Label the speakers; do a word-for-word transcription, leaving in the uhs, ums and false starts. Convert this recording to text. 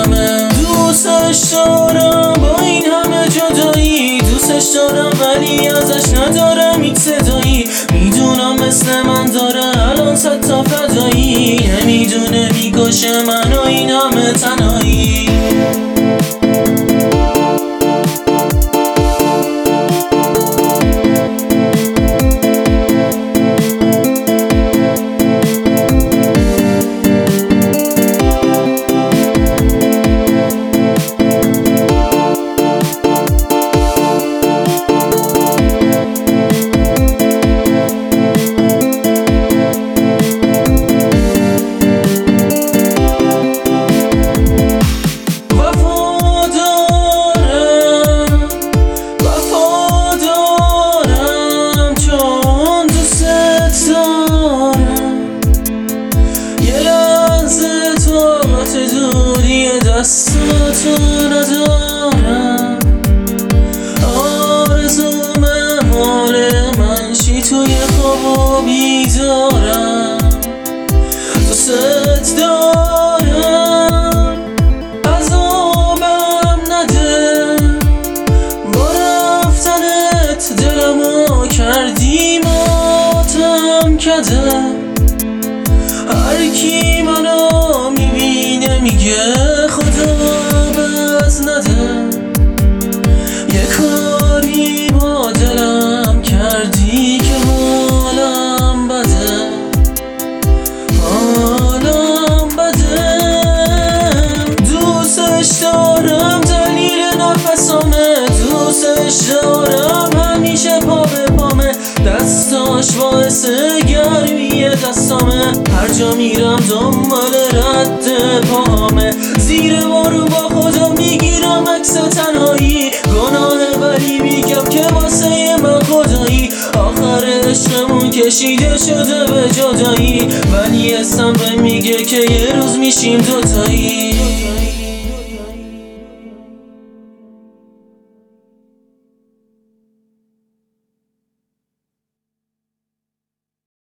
Speaker 1: همه. دوستش دارم با این همه جدایی، دوستش دارم ولی ازش ندارم هیچ صدایی. میدونم مثل من داره الان صد تا فدایی، نمیدونه میکشه منو این همه تنهایی. دستاتو ندارم، آرزومه مال من شی توی خواب و بیدارم. دوست دارم عذابم نده، با رفتنت دلمو کردی ماتم کده. هر کی منو میبینه میگه خدا بس نده، یه کاری با دلم کردی که حالم بده، حالم بده. دوستش دارم دلیل نفسامه، دوستش دارم همیشه پا به پامه، دستاش باعث گرمی دستامه. هر جا میرم دنبال رد پامه، زیر بارون با خودم میگیرم عکس تنهایی. گناه ولی میگم که واسه من خدایی، آخر عشقمون کشیده شده به جدایی، ولی اسم به میگه که یه روز میشیم دوتایی.